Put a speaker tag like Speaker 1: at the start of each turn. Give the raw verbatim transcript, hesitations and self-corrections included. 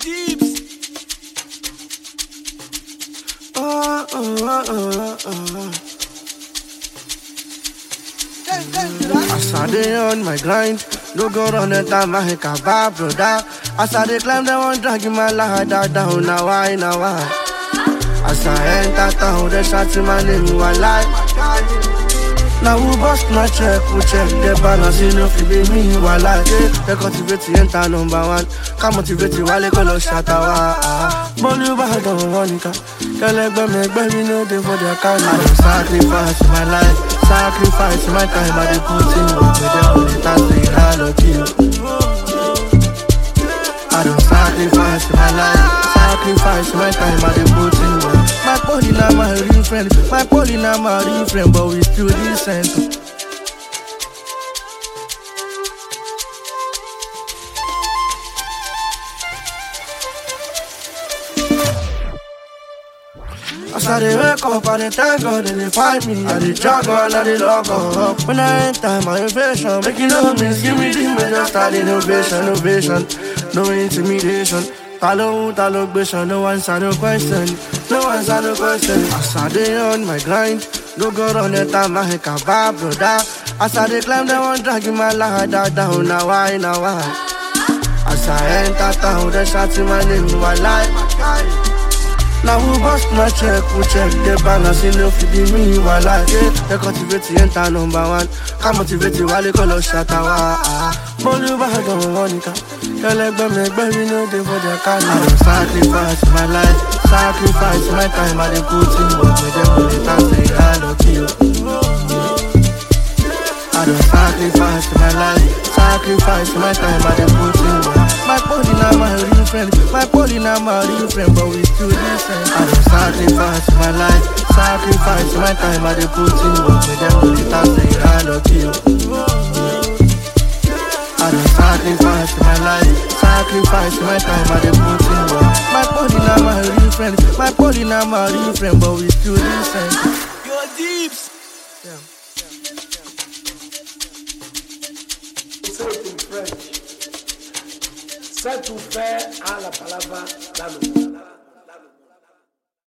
Speaker 1: Deeps.
Speaker 2: Oh, oh, oh, oh. As I dey on my grind, no go run enter my head, kebab, brother. As I dey climb, they want drag my ladder down. Now why, now why? As I enter town, they shout my name, you are like. Now who bust my check, who check the balance, you know, if you be me, you are like. They cultivate the enter number one. Come motivate the wale, call us shatawa. Bolu bad on Monica. Can't let them make me know they for their kind. I don't sacrifice my life, sacrifice my time, I dey put in work with them, only time they I love you. I don't sacrifice my life, sacrifice my time, I dey put in work. My body not my real friend, my body not my real friend, but we still decent. As I dey wake up, I dey thank God they dey find me. I dey jog on, I dey log up. When I enter my invasion, make you know me, give me the major style innovation, innovation, no intimidation. Talo, talo, question, no answer, no question, no answer, no question. As I dey on my grind, no go run enter my head, kebab, brother. As I dey climb, they want drag my ladder down. Now why, now why? As I enter town, they shout my name, you are like. Now who bust my check, who check the balance, you know if you be me, you are like. They cultivate the enter number one. Come motivate the wale, call us shatawa. Bolu bad on Monica. Can't let them make me know they for their kind. I don't sacrifice my life, sacrifice my time, I dey put in work with them, only time they I love you. I don't sacrifice my life, sacrifice my time, I dey put in work. My body not my real friend, my body not my real friend, but we still decent. I don't sacrifice my life, sacrifice my time, I dey put in work with them, only time they I love you. I don't sacrifice my life, sacrifice my time, I dey put in work. My body not my real friend, my body not my real friend, but we still decent.
Speaker 1: Your Deeps.
Speaker 2: Yeah.
Speaker 3: Say it in French. C'est tout faire à la palabra la loi.